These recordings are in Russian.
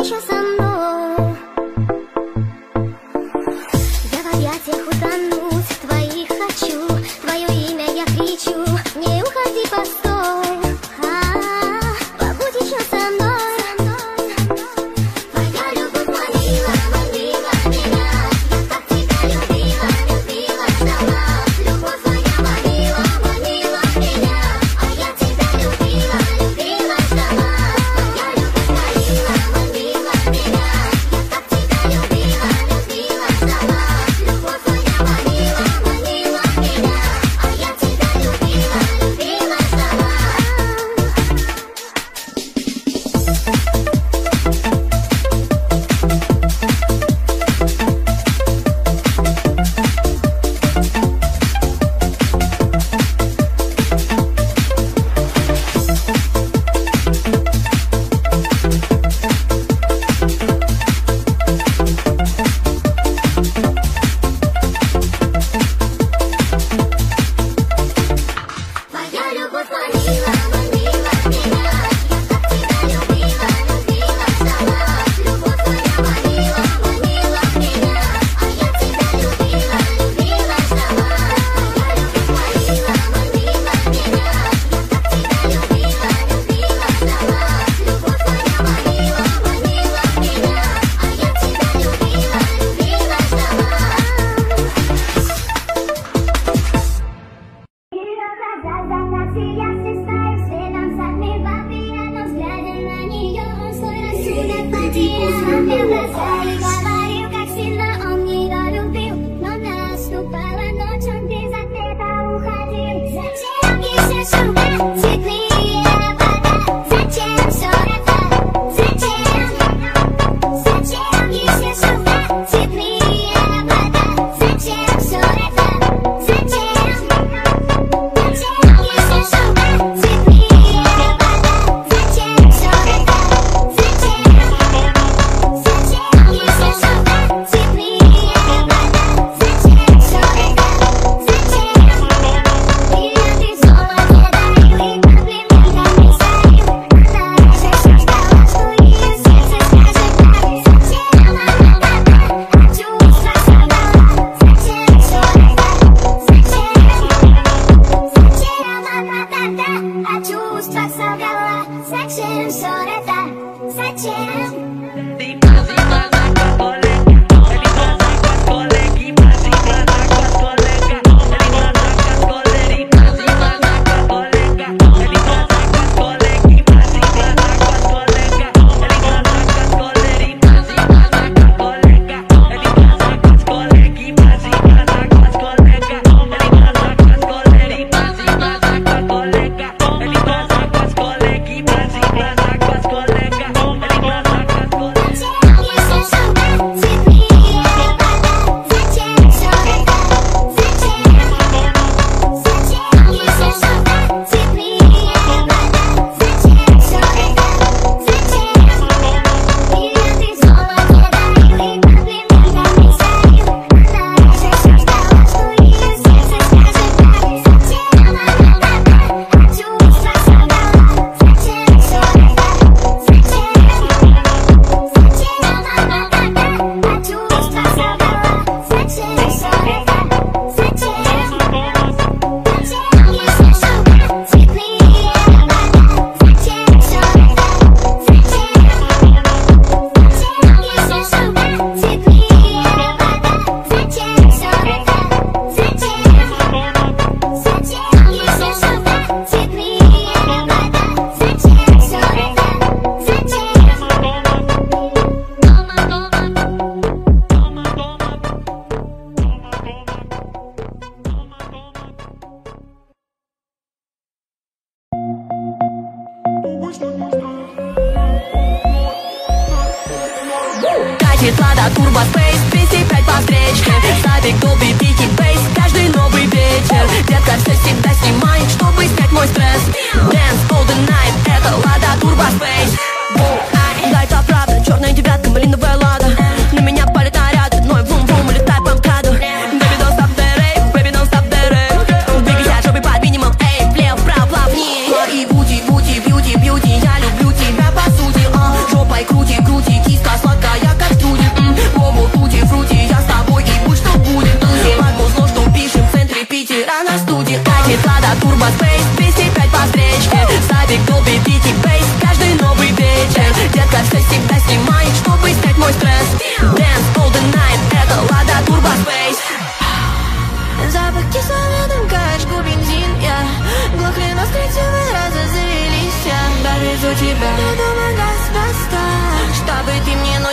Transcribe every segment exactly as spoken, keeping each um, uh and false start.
Катит Лада Турбо Спейс, двести пять по встречке. Савик, Долби, Пики, Бейс, каждый новый вечер. Детка, все всегда снимай, чтобы снять мой стресс. Dance all the night, это Лада Турбо Спейс. Да, это правда, черная девятка, малиновая Лада. На меня палят наряды, но вум-вум, улетай по МКАДу. Baby, don't stop the rave, baby, don't stop the rave. Двигайся, жопой под минимум, эй, влево, вправо, плавнее. И бути, бути, бьюти, бьюти, я люблю тебя по сути, а. Жопой крути, крути, киска.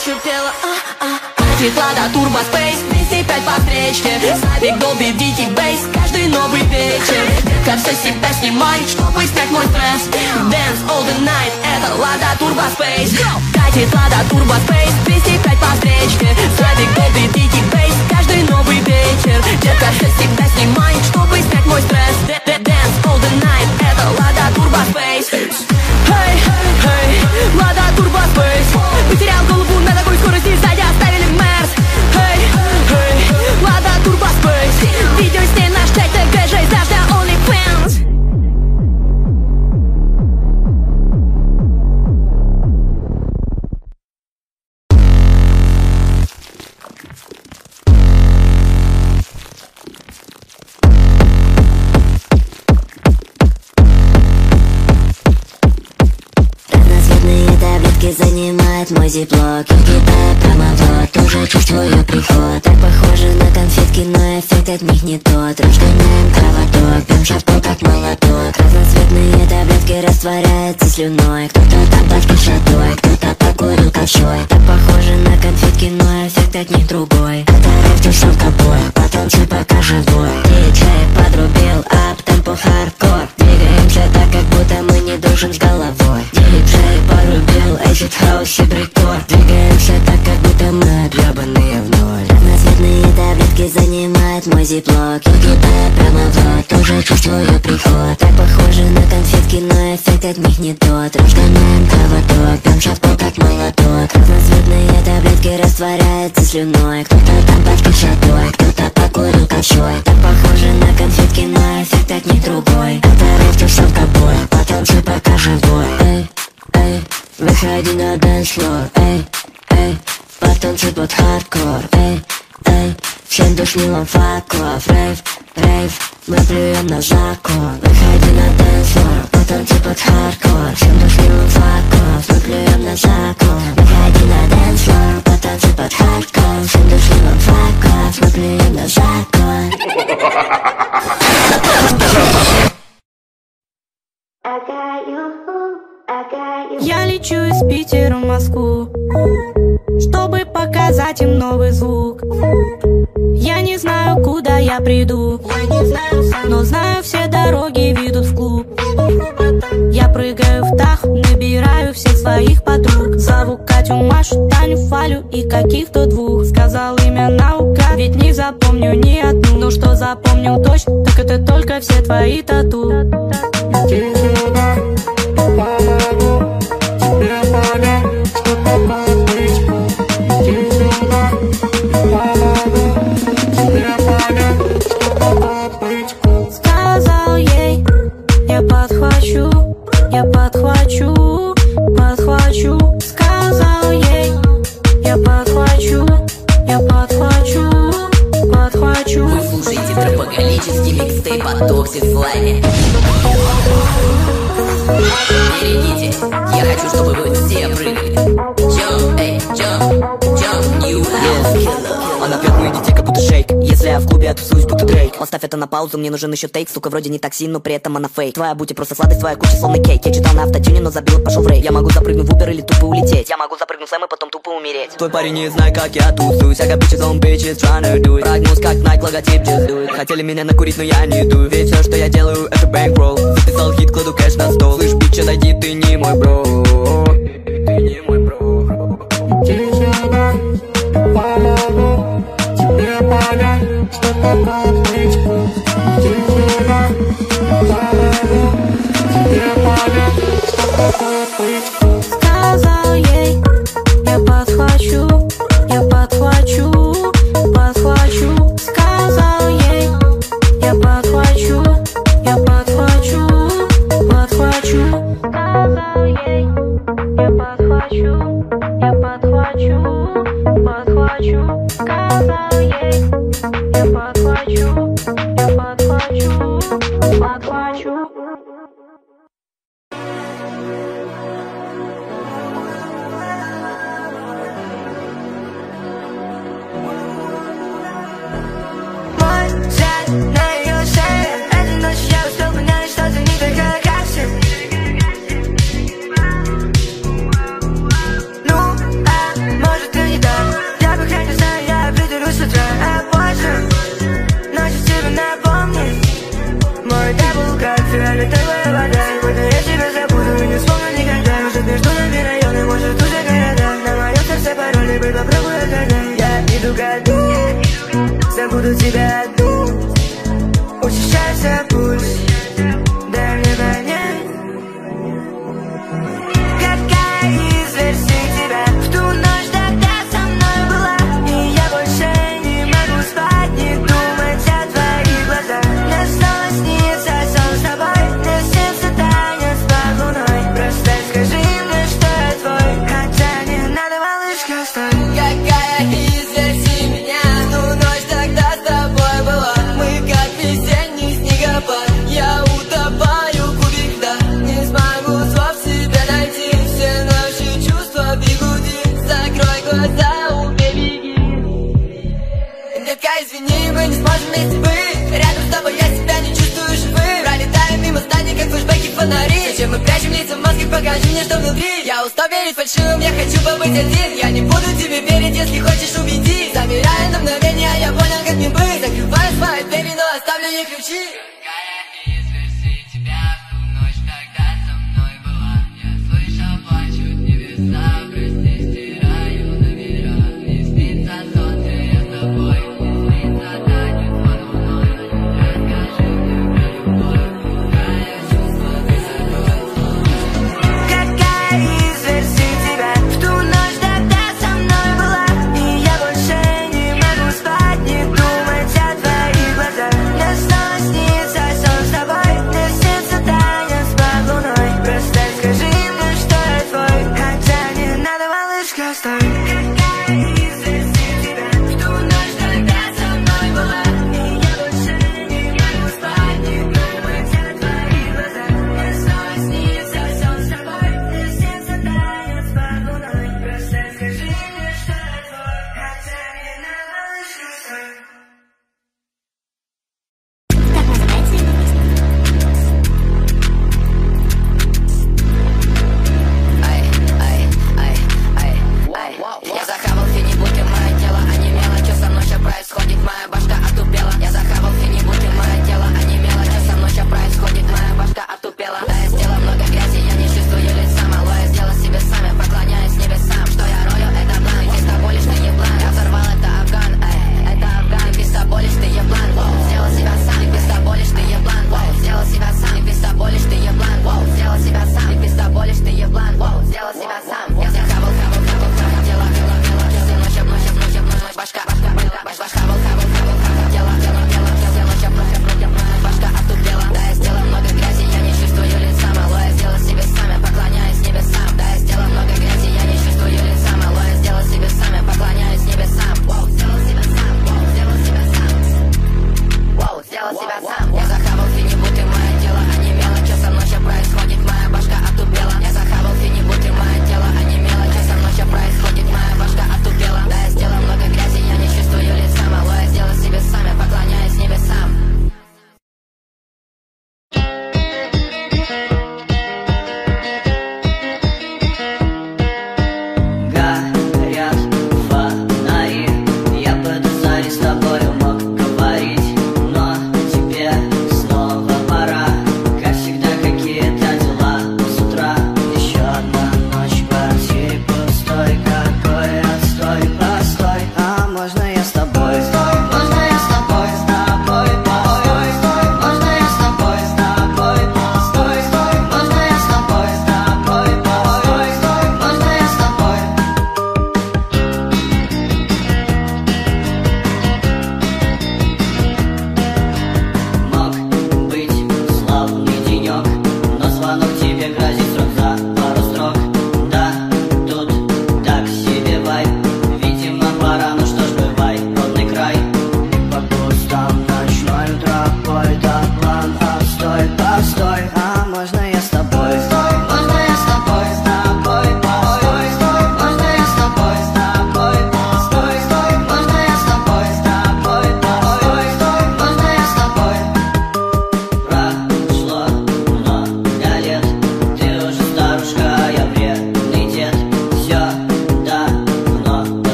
ночью пела, а, а. Катит Лада Турбо Спейс, двести пять по встречке. Славик, Долби, Дикий Бейс, каждый новый вечер. Детка, все себя снимай, чтобы снять мой стресс. Dance all the night, это Лада Турбо Спейс. Катит Лада Турбо Спейс, двести пять по встречке. Славик, Долби, Дикий Бейс, каждый новый вечер. Детка, все себя снимай, чтобы снять мой стресс. Dance all the night, это Лада Турбо Спейс. Hey, hey, Лада Турбо Спейс. Потерял голову на такой скорости, сзади оставили Мерс. Hey, hey, Лада Турбо Спейс. Видео с ней наш чат, ТГ, жесть, дождя, OnlyFans. Занимает мой зиплок, я кидаю промовод, уже чувствую приход. Так похоже на конфетки, но эффект от них не тот. Разгоняем кровоток, пьем шавку как молоток. Разноцветные таблетки растворяются слюной. Кто-то там под кишотой, кто-то покурил ковшой. Так похоже на конфетки, но эффект от них другой. Это рэп тусовка бой, потанцуй пока живой. Диджей подрубил ап, темпо хардкор. Двигаемся так, как будто мы не дружим с головой. Диджей порубил эсид хаус и брикборд. Двигаемся так, как будто мы отъебанные в ноль. Разноцветные таблетки занимает мой зиплок. Я кидаю промовод, уже чувствую приход. Так похоже на конфетки, но эффект от них не тот. Разгоняем кровоток, пьем шавку как молоток. Разноцветные таблетки растворяются слюной. Кто-то там под кишотой, кто-то покурил ковшой. Так похоже на конфетки, но эффект от них другой. Это рэп тусовка бой, потанцуй пока живой. Эй, эй, выходи на дэнс-флор. Эй, эй, потанцуй под хардкор. Эй, эй, всем душнилом факов. Рейв, рейв, мы плюем на закон. Выходи на дэнс-флор, потанцуй под хардкор. Всем душнилом факов, мы плюем на закон. Выходи на дэнс-флор, потанцуй под хардкор. Всем душнилом факов, мы плюем на закон. Я лечу из Питера в Москву, чтобы показать им новый звук. Я не знаю, куда я приду, но знаю, все дороги ведут в клуб. Я прыгаю в дах, набираю всех своих подруг. Зову Катю, Машу, Таню, Фалю и каких-то двух. Сказал имя наука, ведь не запомню ни одну. Но что запомнил точно, так это только все твои тату. Сказал ей, я подхвачу, я подхвачу, подхвачу. Сказал ей, я подхвачу, я подхвачу, подхвачу. Вы слушаете тропоголический микстейп от Toxic Slime. Берегитесь, я хочу, чтобы вы все прыгали. Jump, эй, jump, jump, you have killer. Она пьет мои детей, как будто шейк. Если я в клубе, я тусуюсь, будто Дрейк. Поставь это на паузу, мне нужен еще тейк. Сука, вроде не токсин, но при этом она фейк. Твоя бути просто сладость, твоя куча словно кейк. Я читал на автотюне, но забил и пошел в рейв. Я могу запрыгнуть в Uber или тупо улететь. Я могу запрыгнуть в слэм и потом тупо умереть. Твой парень не знает, как я тусуюсь. I got bitches on bitches tryna do it. Прогнуз как Nike, логотип just do it. Хотели меня накурить, но я не иду. Ведь все, что я делаю, это bankroll. Записал хит, кладу кэш на стол. Слышь, бич, отойди, ты не мой бро. Ты не мой бро. Сказал ей, я подхвачу, я подхвачу, подхвачу. Сказал ей, я подхвачу, я подхвачу, подхвачу. Сказал ей, я подхвачу, я подхвачу, подхвачу. Сказал ей, я подхвачу, я подхвачу, подхвачу. На ее шее этой ночью я успел понять, что ты не такая, как все. Ну, а может ты буду тебя думать. Учащается пульс, дай мне понять, какая из версий тебя в ту ночь тогда со мной была. И я больше не могу спать, не думать о твоих глазах. Мне снова снится сон с тобой, мне снится танец под луной. Просто скажи мне, что я твой, хотя не надо, малышка, стой. Какая из версий меня в ту ночь тогда с тобой была? Мы как весенний снегопад, я утопаю в кубик льда. Не смогу слов себе найти, все наши чувства бегуди. Закрой глаза, убей, беги. Детка, извини, мы не сможем вместе быть. Рядом с тобой я себя не чувствую живым. Пролетаем мимо зданий, как флешбеки, фонари. Зачем мы прячем лица в маске, покажи мне, что внутри. Я устал верить фальшивым, я хочу побыть один. Я не буду тебе верить, если хочешь убедить. Замирая на мгновение, а я понял, как мне быть. Закрываю свои двери, но оставлю ей ключи. Какая из версий тебя в ту ночь тогда со мной была? Я слышал, плачут небеса, прости, стираю номера. Не снится сон, где я с тобой, не снится танец под луной. Расскажи мне про любовь, какая чувство ты закрой. Какая из версий тебя в ту ночь тогда со мной была? И я больше не могу спать, не думать о твоих глазах. Мне снова снится сон с тобой, мне снится танец под луной. Просто скажи мне, что я твой, хотя не надо, малышка, стой.